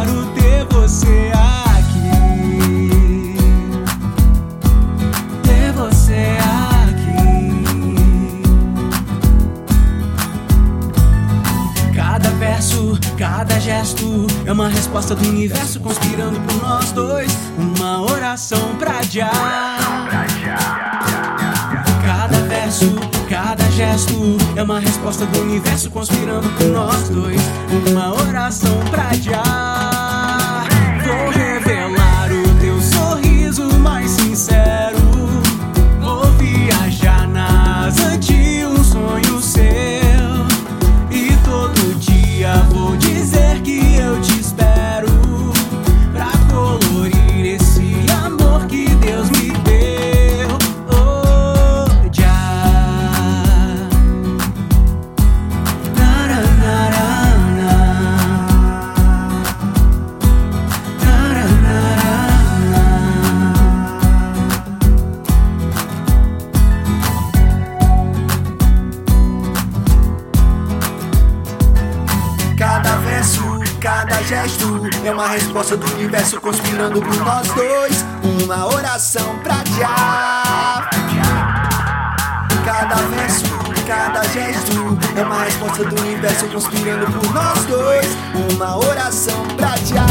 revelaram ter você aqui, ter você aqui. Cada verso, cada gesto é uma resposta do universo conspirando por nós dois, uma oração pra já. Cada verso, cada gesto é uma resposta do universo conspirando por nós dois, uma oração pra já. Vou revelar o teu sorriso mais sincero, vou viajar nas antes um sonho seu, e todo dia vou dizer que eu te espero pra colorir esse amor que Deus me deu. Cada verso, cada gesto é uma resposta do universo conspirando por nós dois, uma oração pra já. Cada verso, cada gesto é uma resposta do universo conspirando por nós dois, uma oração pra já.